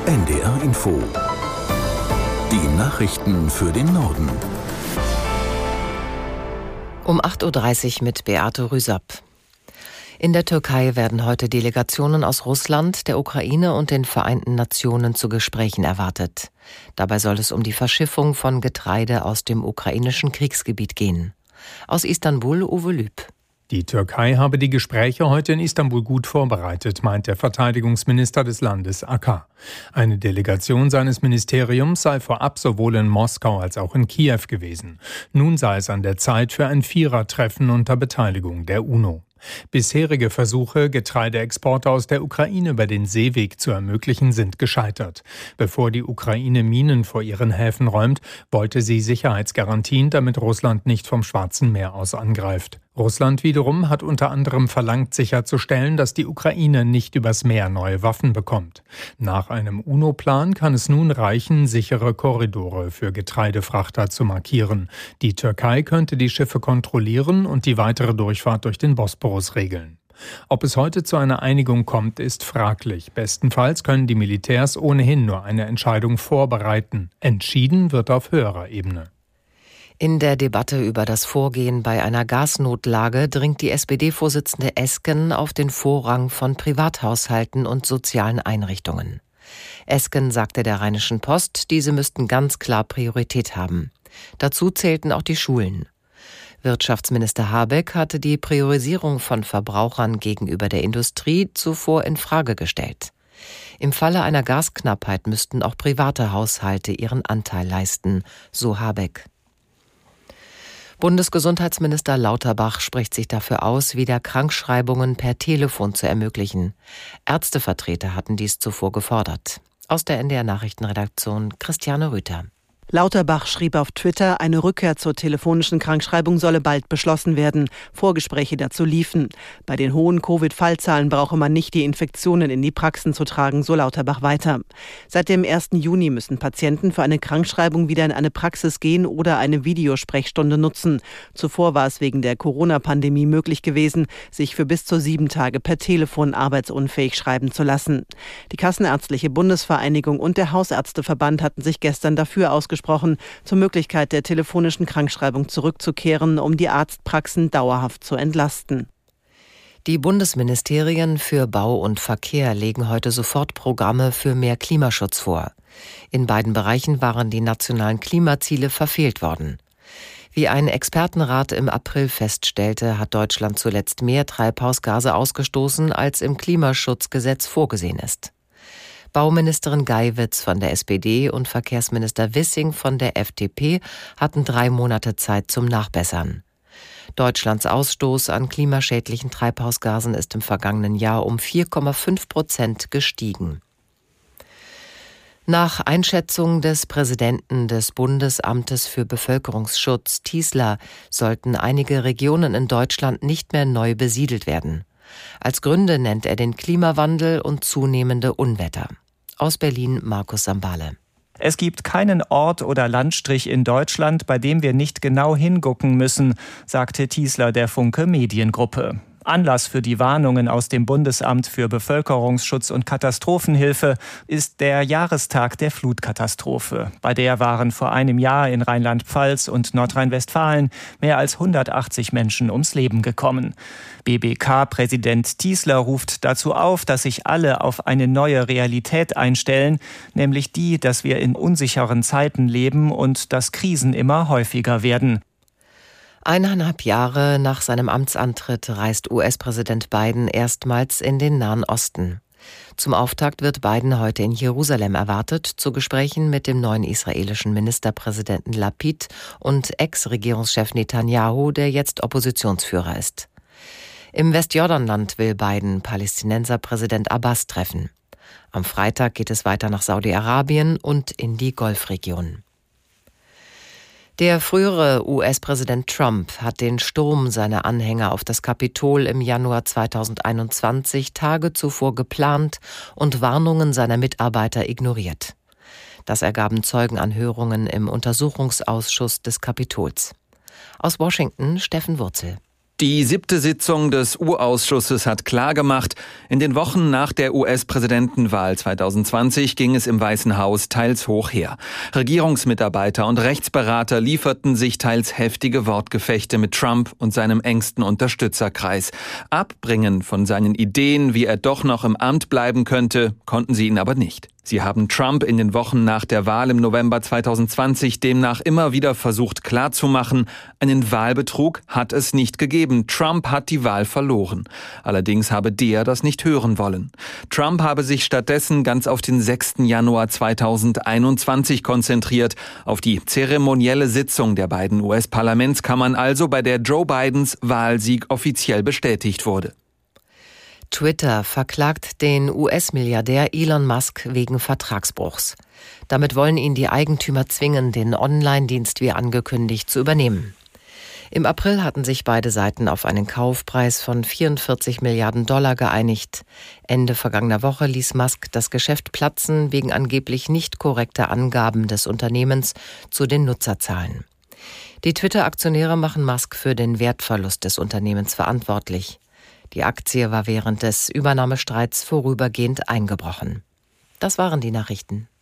NDR Info. Die Nachrichten für den Norden. Um 8.30 Uhr mit Beate Rüsapp. In der Türkei werden heute Delegationen aus Russland, der Ukraine und den Vereinten Nationen zu Gesprächen erwartet. Dabei soll es um die Verschiffung von Getreide aus dem ukrainischen Kriegsgebiet gehen. Aus Istanbul Uwe Lüb. Die Türkei habe die Gespräche heute in Istanbul gut vorbereitet, meint der Verteidigungsminister des Landes Akar. Eine Delegation seines Ministeriums sei vorab sowohl in Moskau als auch in Kiew gewesen. Nun sei es an der Zeit für ein Vierertreffen unter Beteiligung der UNO. Bisherige Versuche, Getreideexporte aus der Ukraine über den Seeweg zu ermöglichen, sind gescheitert. Bevor die Ukraine Minen vor ihren Häfen räumt, wollte sie Sicherheitsgarantien, damit Russland nicht vom Schwarzen Meer aus angreift. Russland wiederum hat unter anderem verlangt, sicherzustellen, dass die Ukraine nicht übers Meer neue Waffen bekommt. Nach einem UNO-Plan kann es nun reichen, sichere Korridore für Getreidefrachter zu markieren. Die Türkei könnte die Schiffe kontrollieren und die weitere Durchfahrt durch den Bosporus regeln. Ob es heute zu einer Einigung kommt, ist fraglich. Bestenfalls können die Militärs ohnehin nur eine Entscheidung vorbereiten. Entschieden wird auf höherer Ebene. In der Debatte über das Vorgehen bei einer Gasnotlage dringt die SPD-Vorsitzende Esken auf den Vorrang von Privathaushalten und sozialen Einrichtungen. Esken sagte der Rheinischen Post, diese müssten ganz klar Priorität haben. Dazu zählten auch die Schulen. Wirtschaftsminister Habeck hatte die Priorisierung von Verbrauchern gegenüber der Industrie zuvor in Frage gestellt. Im Falle einer Gasknappheit müssten auch private Haushalte ihren Anteil leisten, so Habeck. Bundesgesundheitsminister Lauterbach spricht sich dafür aus, wieder Krankschreibungen per Telefon zu ermöglichen. Ärztevertreter hatten dies zuvor gefordert. Aus der NDR-Nachrichtenredaktion Christiane Rüther. Lauterbach schrieb auf Twitter, eine Rückkehr zur telefonischen Krankschreibung solle bald beschlossen werden. Vorgespräche dazu liefen. Bei den hohen Covid-Fallzahlen brauche man nicht die Infektionen in die Praxen zu tragen, so Lauterbach weiter. Seit dem 1. Juni müssen Patienten für eine Krankschreibung wieder in eine Praxis gehen oder eine Videosprechstunde nutzen. Zuvor war es wegen der Corona-Pandemie möglich gewesen, sich für bis zu 7 Tage per Telefon arbeitsunfähig schreiben zu lassen. Die Kassenärztliche Bundesvereinigung und der Hausärzteverband hatten sich gestern dafür ausgesprochen, zur Möglichkeit der telefonischen Krankschreibung zurückzukehren, um die Arztpraxen dauerhaft zu entlasten. Die Bundesministerien für Bau und Verkehr legen heute Sofortprogramme für mehr Klimaschutz vor. In beiden Bereichen waren die nationalen Klimaziele verfehlt worden. Wie ein Expertenrat im April feststellte, hat Deutschland zuletzt mehr Treibhausgase ausgestoßen, als im Klimaschutzgesetz vorgesehen ist. Bauministerin Geiwitz von der SPD und Verkehrsminister Wissing von der FDP hatten 3 Monate Zeit zum Nachbessern. Deutschlands Ausstoß an klimaschädlichen Treibhausgasen ist im vergangenen Jahr um 4,5% gestiegen. Nach Einschätzung des Präsidenten des Bundesamtes für Bevölkerungsschutz, Tiesler, sollten einige Regionen in Deutschland nicht mehr neu besiedelt werden. Als Gründe nennt er den Klimawandel und zunehmende Unwetter. Aus Berlin Markus Sambale. Es gibt keinen Ort oder Landstrich in Deutschland, bei dem wir nicht genau hingucken müssen, sagte Tiesler der Funke Mediengruppe. Anlass für die Warnungen aus dem Bundesamt für Bevölkerungsschutz und Katastrophenhilfe ist der Jahrestag der Flutkatastrophe. Bei der waren vor einem Jahr in Rheinland-Pfalz und Nordrhein-Westfalen mehr als 180 Menschen ums Leben gekommen. BBK-Präsident Tiesler ruft dazu auf, dass sich alle auf eine neue Realität einstellen, nämlich die, dass wir in unsicheren Zeiten leben und dass Krisen immer häufiger werden. 1,5 Jahre nach seinem Amtsantritt reist US-Präsident Biden erstmals in den Nahen Osten. Zum Auftakt wird Biden heute in Jerusalem erwartet, zu Gesprächen mit dem neuen israelischen Ministerpräsidenten Lapid und Ex-Regierungschef Netanyahu, der jetzt Oppositionsführer ist. Im Westjordanland will Biden Palästinenserpräsident Abbas treffen. Am Freitag geht es weiter nach Saudi-Arabien und in die Golfregion. Der frühere US-Präsident Trump hat den Sturm seiner Anhänger auf das Kapitol im Januar 2021 Tage zuvor geplant und Warnungen seiner Mitarbeiter ignoriert. Das ergaben Zeugenanhörungen im Untersuchungsausschuss des Kapitols. Aus Washington Steffen Wurzel. Die 7. Sitzung des U-Ausschusses hat klargemacht, in den Wochen nach der US-Präsidentenwahl 2020 ging es im Weißen Haus teils hoch her. Regierungsmitarbeiter und Rechtsberater lieferten sich teils heftige Wortgefechte mit Trump und seinem engsten Unterstützerkreis. Abbringen von seinen Ideen, wie er doch noch im Amt bleiben könnte, konnten sie ihn aber nicht. Sie haben Trump in den Wochen nach der Wahl im November 2020 demnach immer wieder versucht klarzumachen, einen Wahlbetrug hat es nicht gegeben. Trump hat die Wahl verloren. Allerdings habe der das nicht hören wollen. Trump habe sich stattdessen ganz auf den 6. Januar 2021 konzentriert, auf die zeremonielle Sitzung der beiden US-Parlamentskammern, also bei der Joe Bidens Wahlsieg offiziell bestätigt wurde. Twitter verklagt den US-Milliardär Elon Musk wegen Vertragsbruchs. Damit wollen ihn die Eigentümer zwingen, den Online-Dienst wie angekündigt zu übernehmen. Im April hatten sich beide Seiten auf einen Kaufpreis von 44 Milliarden Dollar geeinigt. Ende vergangener Woche ließ Musk das Geschäft platzen wegen angeblich nicht korrekter Angaben des Unternehmens zu den Nutzerzahlen. Die Twitter-Aktionäre machen Musk für den Wertverlust des Unternehmens verantwortlich. Die Aktie war während des Übernahmestreits vorübergehend eingebrochen. Das waren die Nachrichten.